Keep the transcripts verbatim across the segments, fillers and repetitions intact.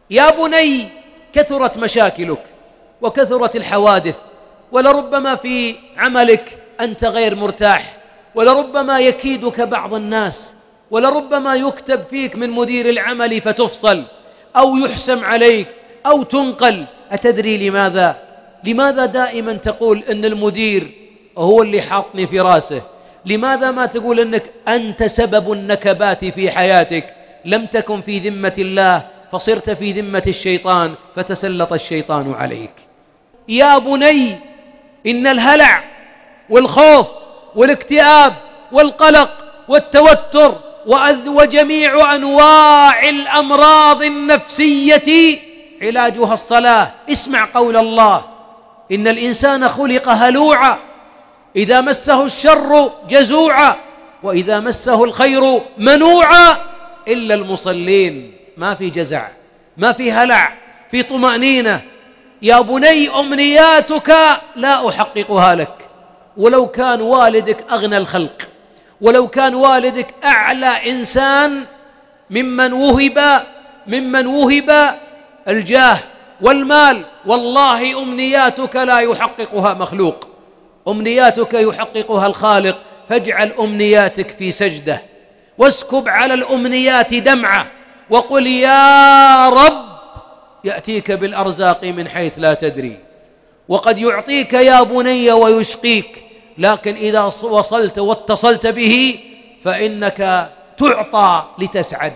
يا بني كثرت مشاكلك وكثرت الحوادث، ولربما في عملك أنت غير مرتاح، ولربما يكيدك بعض الناس، ولربما يكتب فيك من مدير العمل فتفصل أو يحسم عليك أو تنقل. أتدري لماذا؟ لماذا دائما تقول إن المدير هو اللي حاطني في راسه؟ لماذا ما تقول إنك أنت سبب النكبات في حياتك؟ لم تكن في ذمة الله فصرت في ذمة الشيطان فتسلط الشيطان عليك. يا بني إن الهلع والخوف والاكتئاب والقلق والتوتر وجميع أنواع الأمراض النفسية علاجها الصلاة. اسمع قول الله: إن الإنسان خلق هلوعا إذا مسه الشر جزوعا وإذا مسه الخير منوعا إلا المصلين. ما في جزع، ما في هلع، في طمأنينة. يا بني أمنياتك لا أحققها لك، ولو كان والدك أغنى الخلق، ولو كان والدك أعلى إنسان ممن وهب ممن وهب الجاه والمال، والله أمنياتك لا يحققها مخلوق، أمنياتك يحققها الخالق. فاجعل أمنياتك في سجدة، واسكب على الأمنيات دمعة، وقل يا رب يأتيك بالأرزاق من حيث لا تدري، وقد يعطيك يا بني ويشقيك، لكن إذا وصلت واتصلت به فإنك تعطى لتسعد.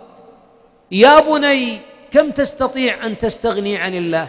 يا بني كم تستطيع أن تستغني عن الله؟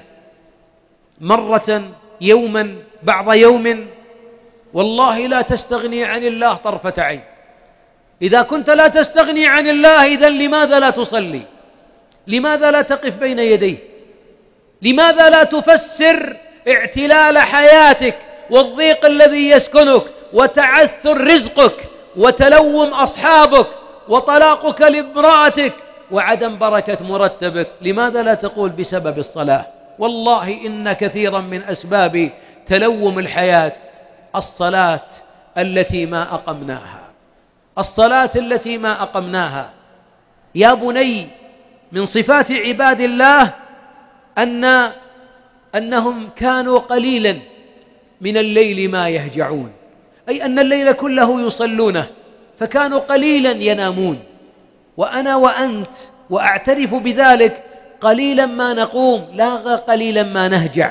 مرة، يوما، بعض يوم؟ والله لا تستغني عن الله طرفة عين. إذا كنت لا تستغني عن الله، إذن لماذا لا تصلي؟ لماذا لا تقف بين يديه؟ لماذا لا تفسر اعتلال حياتك والضيق الذي يسكنك وتعثر رزقك وتلوم أصحابك وطلاقك لامرأتك وعدم بركة مرتبك؟ لماذا لا تقول بسبب الصلاة؟ والله إن كثيرا من أسباب تلوم الحياة الصلاة التي ما أقمناها، الصلاة التي ما أقمناها. يا بني من صفات عباد الله أن أنهم كانوا قليلا من الليل ما يهجعون، أي أن الليل كله يصلونه، فكانوا قليلا ينامون. وأنا وأنت وأعترف بذلك قليلا ما نقوم، لا قليلا ما نهجع.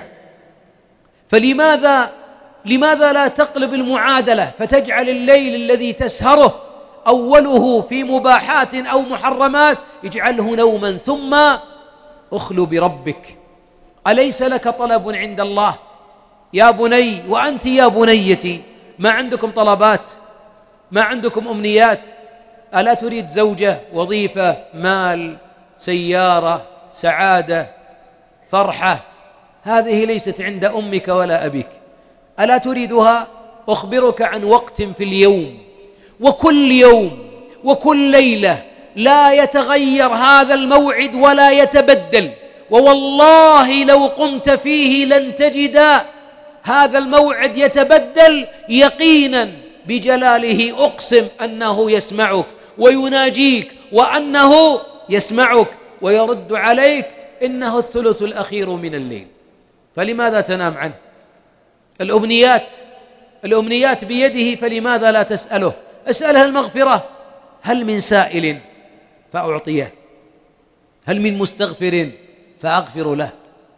فلماذا لماذا لا تقلب المعادلة فتجعل الليل الذي تسهره أوله في مباحات أو محرمات اجعله نوما، ثم أخلو بربك. أليس لك طلب عند الله؟ يا بني وأنت يا بنيتي، ما عندكم طلبات؟ ما عندكم أمنيات؟ ألا تريد زوجة، وظيفة، مال، سيارة، سعادة، فرحة؟ هذه ليست عند أمك ولا أبيك. ألا تريدها؟ أخبرك عن وقت في اليوم، وكل يوم وكل ليلة لا يتغير هذا الموعد ولا يتبدل، ووالله لو قمت فيه لن تجد هذا الموعد يتبدل. يقينا بجلاله أقسم أنه يسمعك ويناجيك، وأنه يسمعك ويرد عليك. إنه الثلث الأخير من الليل، فلماذا تنام عنه؟ الأمنيات الأمنيات بيده، فلماذا لا تسأله؟ أسألها المغفرة. هل من سائل فأعطيه؟ هل من مستغفر فأغفر له؟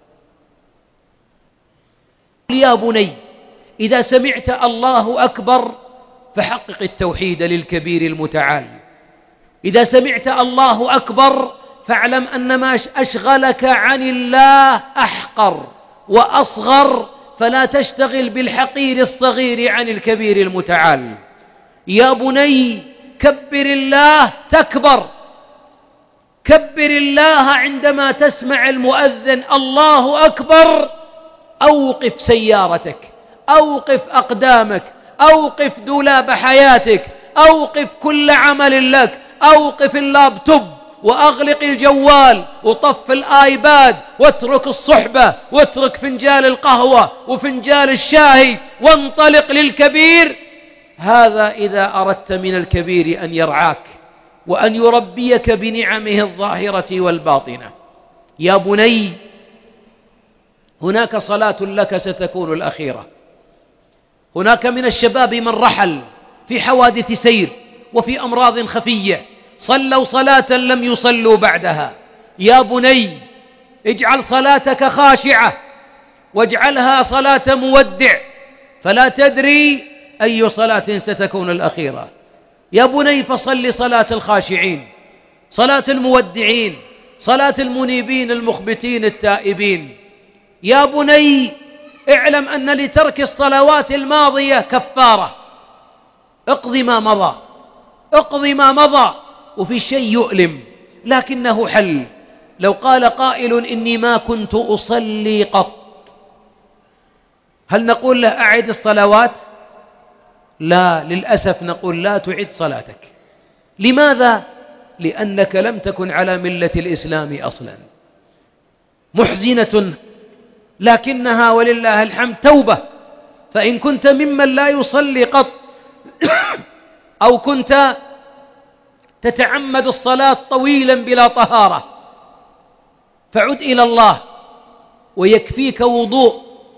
يا بني إذا سمعت الله أكبر فحقق التوحيد للكبير المتعال. إذا سمعت الله أكبر فاعلم أن ما أشغلك عن الله أحقر وأصغر، فلا تشتغل بالحقير الصغير عن الكبير المتعال. يا بني كبر الله تكبر، كبر الله عندما تسمع المؤذن الله أكبر. أوقف سيارتك، أوقف أقدامك، أوقف دولاب حياتك، أوقف كل عمل لك، أوقف اللابتوب وأغلق الجوال وطف الآيباد واترك الصحبة واترك فنجال القهوة وفنجال الشاي وانطلق للكبير. هذا إذا أردت من الكبير أن يرعاك وأن يربيك بنعمه الظاهرة والباطنة. يا بني هناك صلاة لك ستكون الأخيرة. هناك من الشباب من رحل في حوادث سير وفي أمراض خفية، صلوا صلاة لم يصلوا بعدها. يا بني اجعل صلاتك خاشعة، واجعلها صلاة مودع، فلا تدري أي صلاة ستكون الأخيرة. يا بني فصل صلاة الخاشعين، صلاة المودعين، صلاة المنيبين المخبتين التائبين. يا بني اعلم أن لترك الصلوات الماضية كفارة، اقض ما مضى، اقض ما مضى. وفي شيء يؤلم لكنه حل. لو قال قائل إني ما كنت أصلي قط، هل نقول له أعد الصلوات؟ لا، للأسف نقول لا تعد صلاتك. لماذا؟ لأنك لم تكن على ملة الإسلام أصلا. محزنة لكنها ولله الحمد توبة. فإن كنت ممن لا يصلي قط أو كنت تتعمد الصلاة طويلا بلا طهارة، فعد إلى الله، ويكفيك وضوء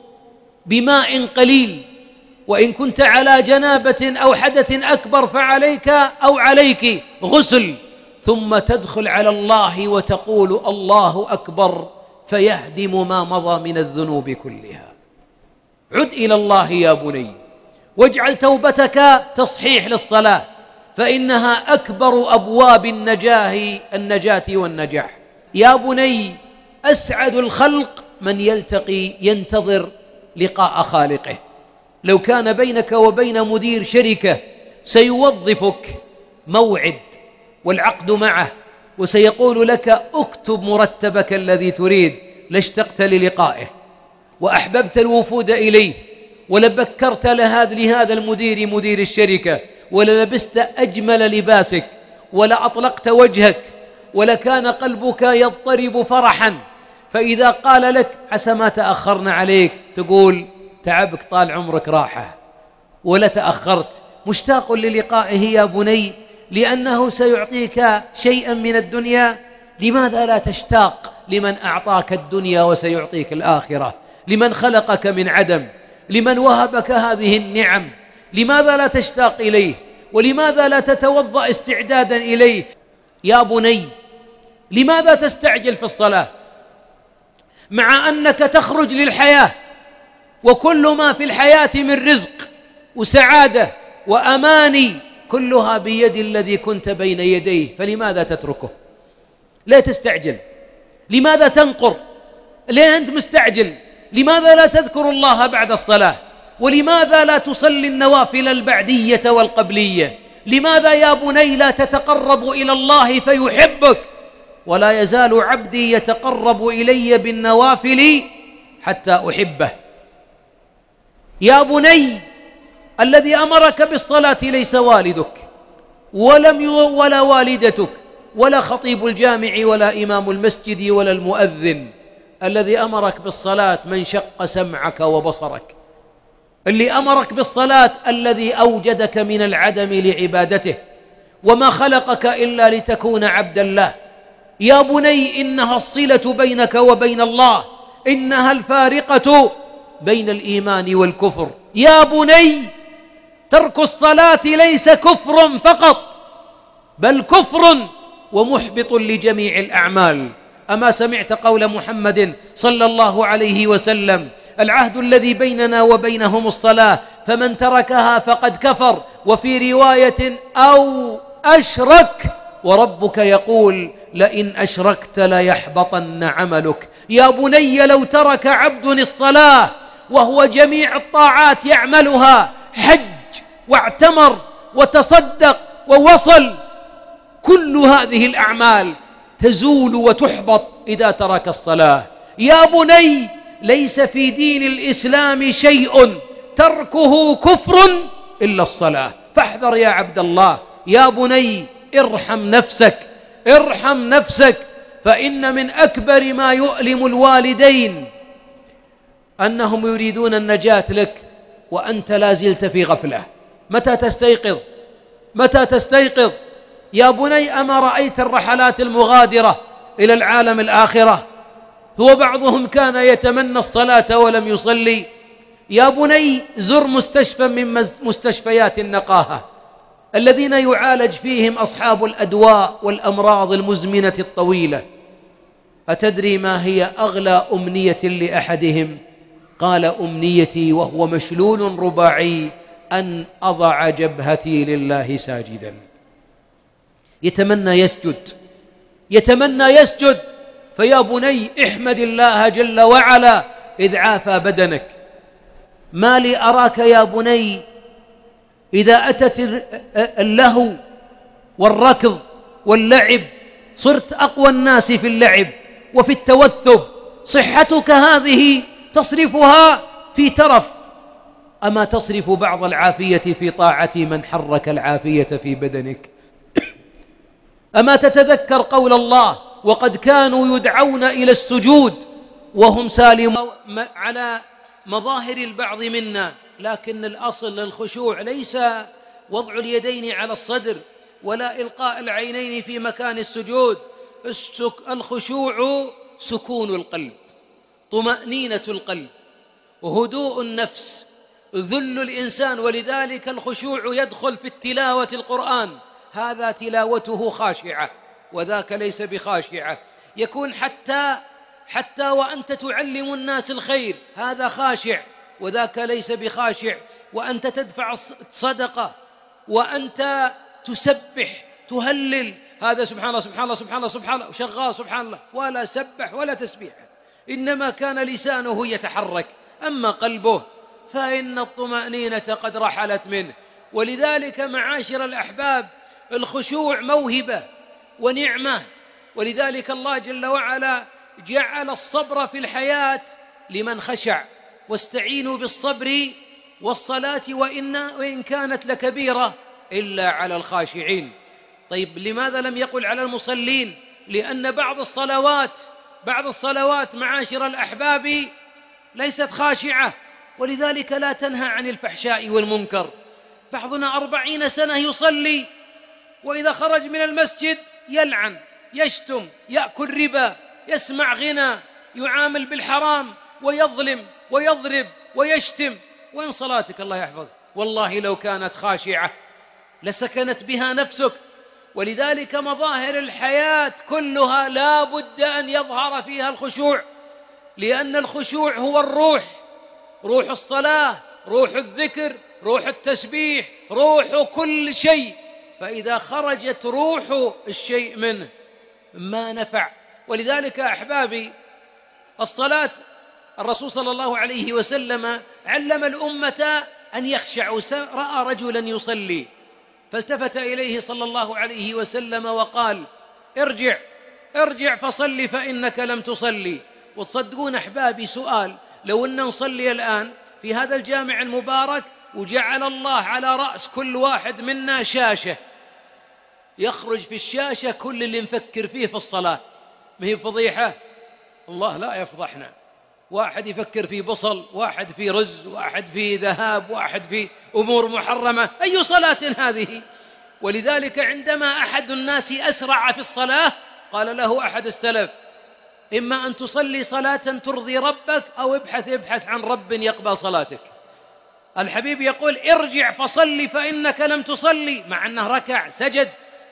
بماء قليل. وإن كنت على جنابة أو حدث أكبر فعليك أو عليك غسل، ثم تدخل على الله وتقول الله أكبر فيهدم ما مضى من الذنوب كلها. عد إلى الله يا بني، واجعل توبتك تصحيح للصلاة، فإنها أكبر أبواب النجاة النجاة والنجاح. يا بني أسعد الخلق من يلتقي ينتظر لقاء خالقه. لو كان بينك وبين مدير شركة سيوظفك موعد والعقد معه وسيقول لك اكتب مرتبك الذي تريد، لاشتقت للقائه وأحببت الوفود إليه، ولبكرت لهذا المدير مدير الشركة، وللبست أجمل لباسك، ولأطلقت وجهك، ولكان قلبك يضطرب فرحا. فإذا قال لك عسى ما تأخرنا عليك، تقول تعبك طال عمرك راحة، ولا تأخرت. مشتاق للقائه يا بني لأنه سيعطيك شيئا من الدنيا. لماذا لا تشتاق لمن أعطاك الدنيا وسيعطيك الآخرة؟ لمن خلقك من عدم، لمن وهبك هذه النعم، لماذا لا تشتاق إليه؟ ولماذا لا تتوضأ استعدادا إليه؟ يا بني لماذا تستعجل في الصلاة مع أنك تخرج للحياة، وكل ما في الحياة من رزق وسعادة وأماني كلها بيد الذي كنت بين يديه؟ فلماذا تتركه؟ لا تستعجل. لماذا تنقر؟ ليه أنت مستعجل؟ لماذا لا تذكر الله بعد الصلاة؟ ولماذا لا تصلي النوافل البعدية والقبلية؟ لماذا يا بني لا تتقرب إلى الله فيحبك؟ ولا يزال عبدي يتقرب إلي بالنوافل حتى أحبه. يا بني الذي أمرك بالصلاة ليس والدك ولم ولا والدتك ولا خطيب الجامع ولا إمام المسجد ولا المؤذن. الذي أمرك بالصلاة من شق سمعك وبصرك. اللي أمرك بالصلاة الذي أوجدك من العدم لعبادته، وما خلقك إلا لتكون عبدا له. يا بني إنها الصلة بينك وبين الله، إنها الفارقة بين الإيمان والكفر. يا بني ترك الصلاة ليس كفر فقط، بل كفر ومحبط لجميع الأعمال. أما سمعت قول محمد صلى الله عليه وسلم: العهد الذي بيننا وبينهم الصلاة، فمن تركها فقد كفر. وفي رواية أو أشرك، وربك يقول: لئن أشركت ليحبطن عملك. يا بني لو ترك عبد الصلاة وهو جميع الطاعات يعملها، حج واعتمر وتصدق ووصل، كل هذه الأعمال تزول وتحبط إذا ترك الصلاة. يا بني ليس في دين الإسلام شيء تركه كفر إلا الصلاة، فاحذر يا عبد الله. يا بني ارحم نفسك، ارحم نفسك، فإن من أكبر ما يؤلم الوالدين أنهم يريدون النجاة لك وأنت لا زلت في غفلة. متى تستيقظ؟ متى تستيقظ؟ يا بني أما رأيت الرحلات المغادرة إلى العالم الآخرة؟ هو بعضهم كان يتمنى الصلاة ولم يصلي. يا بني زر مستشفى من مستشفيات النقاهة الذين يعالج فيهم أصحاب الأدواء والأمراض المزمنة الطويلة. أتدري ما هي أغلى أمنية لأحدهم؟ قال: أمنيتي وهو مشلول رباعي أن أضع جبهتي لله ساجدا. يتمنى يسجد، يتمنى يسجد. فيا بني احمد الله جل وعلا إذ عافى بدنك. ما لي أراك يا بني إذا أتت اللهو والركض واللعب صرت أقوى الناس في اللعب وفي التوثب، صحتك هذه تصرفها في ترف، أما تصرف بعض العافية في طاعة من حرك العافية في بدنك؟ أما تتذكر قول الله: وقد كانوا يدعون إلى السجود وهم سالمون على مظاهر البعض منا، لكن الأصل للخشوع ليس وضع اليدين على الصدر ولا إلقاء العينين في مكان السجود. الخشوع سكون القلب، طمأنينة القلب، هدوء النفس، ذل الإنسان. ولذلك الخشوع يدخل في التلاوة القرآن، هذا تلاوته خاشعة وذاك ليس بخاشعة. يكون حتى حتى وأنت تعلم الناس الخير هذا خاشع وذاك ليس بخاشع. وأنت تدفع الصدقة وأنت تسبح تهلل، هذا سبحان الله سبحان الله سبحان الله سبحان الله شغال سبحان الله، ولا سبح ولا تسبيح، إنما كان لسانه يتحرك، أما قلبه فإن الطمأنينة قد رحلت منه. ولذلك معاشر الأحباب الخشوع موهبة ونعمة. ولذلك الله جل وعلا جعل الصبر في الحياة لمن خشع، واستعينوا بالصبر والصلاة وإن, وإن كانت لكبيرة إلا على الخاشعين. طيب لماذا لم يقل على المصلين؟ لأن بعض الصلوات بعض الصلوات معاشر الأحباب ليست خاشعة، ولذلك لا تنهى عن الفحشاء والمنكر. بعضنا أربعين سنة يصلي وإذا خرج من المسجد يلعن، يشتم، يأكل ربا، يسمع غنى، يعامل بالحرام، ويظلم ويضرب ويشتم. وإن صلاتك الله يحفظ والله لو كانت خاشعة لسكنت بها نفسك. ولذلك مظاهر الحياة كلها لا بد أن يظهر فيها الخشوع، لأن الخشوع هو الروح، روح الصلاة، روح الذكر، روح التسبيح، روح كل شيء. فإذا خرجت روح الشيء منه ما نفع. ولذلك أحبابي الصلاة الرسول صلى الله عليه وسلم علم الأمة أن يخشعوا. رأى رجلا يصلي فالتفت إليه صلى الله عليه وسلم وقال: ارجع ارجع فصلي فإنك لم تصلي. وتصدقون أحبابي سؤال، لو أن نصلي الآن في هذا الجامع المبارك وجعل الله على رأس كل واحد منا شاشة، يخرج في الشاشة كل اللي نفكر فيه في الصلاة، ما هي فضيحة؟ الله لا يفضحنا. واحد يفكر في بصل، واحد في رز، واحد في ذهاب، واحد في أمور محرمة، أي صلاة هذه؟ ولذلك عندما أحد الناس أسرع في الصلاة قال له أحد السلف: إما أن تصلي صلاة ترضي ربك أو ابحث ابحث عن رب يقبل صلاتك. الحبيب يقول: ارجع فصلي فإنك لم تصلي، مع أنه ركع سجد،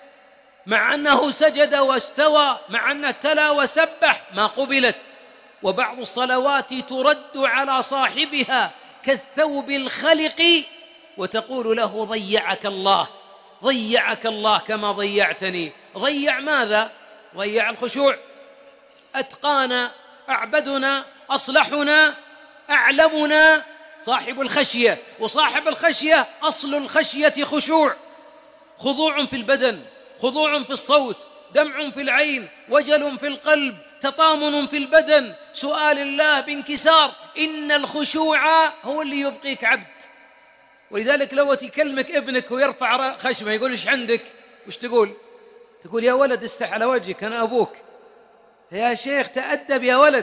مع أنه سجد واستوى، مع أنه تلا وسبح، ما قبلت. وبعض الصلوات ترد على صاحبها كالثوب الخلق وتقول له: ضيعك الله، ضيعك الله كما ضيعتني. ضيع ماذا؟ ضيع الخشوع. أتقانا، أعبدنا، أصلحنا، أعلمنا صاحب الخشية. وصاحب الخشية أصل الخشية خشوع، خضوع في البدن، خضوع في الصوت، دمع في العين، وجل في القلب، تطامن في البدن، سؤال الله بانكسار. إن الخشوع هو اللي يبقيك عبد. ولذلك لو تكلمك ابنك ويرفع خشمه يقول: إيش عندك؟ وش تقول؟ تقول: يا ولد استح على وجهك أنا أبوك. يا شيخ تأدب يا ولد.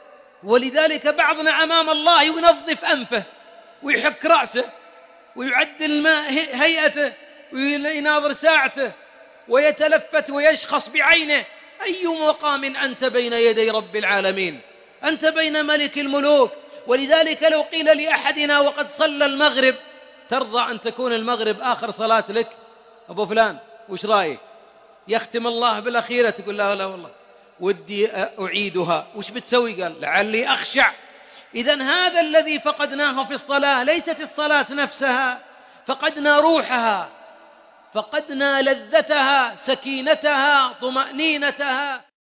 ولذلك بعضنا أمام الله ينظف أنفه ويحك رأسه ويعدل هيئته ويناظر ساعته ويتلفت ويشخص بعينه. أي مقام أنت بين يدي رب العالمين؟ أنت بين ملك الملوك. ولذلك لو قيل لأحدنا وقد صلى المغرب: ترضى أن تكون المغرب آخر صلاة لك؟ أبو فلان وش رأيك؟ يختم الله بالأخيرة، تقول لا لا والله ودي أعيدها. وش بتسوي؟ قال: لعلي أخشع. إذن هذا الذي فقدناه في الصلاة ليست الصلاة نفسها، فقدنا روحها، فقدنا لذتها، سكينتها، طمأنينتها.